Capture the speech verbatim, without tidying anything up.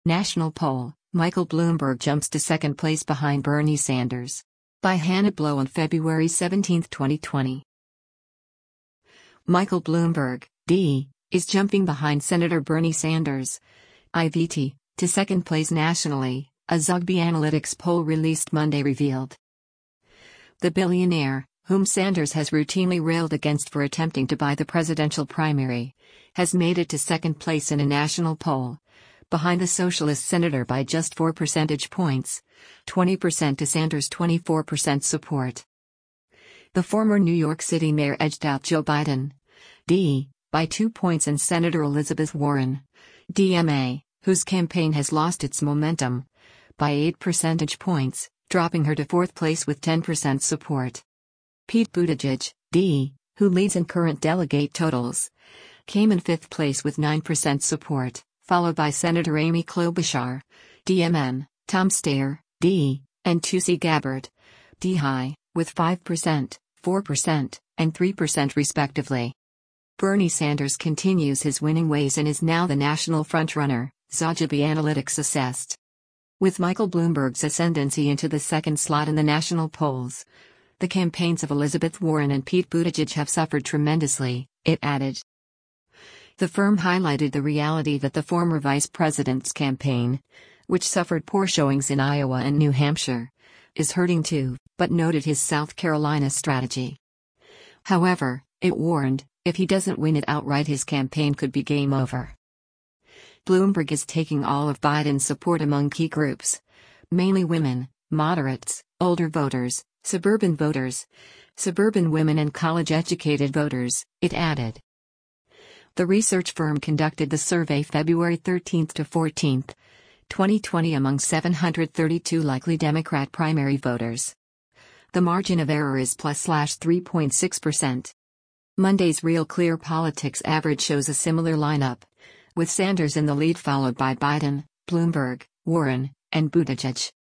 National poll, Michael Bloomberg jumps to second place behind Bernie Sanders. By Hannah Blow on February seventeenth, twenty twenty. Michael Bloomberg, D, is jumping behind Senator Bernie Sanders, I V T, to second place nationally, a Zogby Analytics poll released Monday revealed. The billionaire, whom Sanders has routinely railed against for attempting to buy the presidential primary, has made it to second place in a national poll, behind the socialist senator by just four percentage points, twenty percent to Sanders' twenty-four percent support. The former New York City mayor edged out Joe Biden, D, by two points and Senator Elizabeth Warren, D M A, whose campaign has lost its momentum, by eight percentage points, dropping her to fourth place with ten percent support. Pete Buttigieg, D, who leads in current delegate totals, came in fifth place with nine percent support, followed by Senator Amy Klobuchar, D M N, Tom Steyer, D, and Tulsi Gabbard, D high, with five percent, four percent, and three percent respectively. Bernie Sanders continues his winning ways and is now the national frontrunner, Zogby Analytics assessed. With Michael Bloomberg's ascendancy into the second slot in the national polls, the campaigns of Elizabeth Warren and Pete Buttigieg have suffered tremendously, it added. The firm highlighted the reality that the former vice president's campaign, which suffered poor showings in Iowa and New Hampshire, is hurting too, but noted his South Carolina strategy. However, it warned, if he doesn't win it outright, his campaign could be game over. Bloomberg is taking all of Biden's support among key groups, mainly women, moderates, older voters, suburban voters, suburban women and college-educated voters, it added. The research firm conducted the survey February thirteenth to fourteenth, twenty twenty among seven hundred thirty-two likely Democrat primary voters. The margin of error is plus slash three point six percent. Monday's Real Clear Politics average shows a similar lineup, with Sanders in the lead followed by Biden, Bloomberg, Warren, and Buttigieg.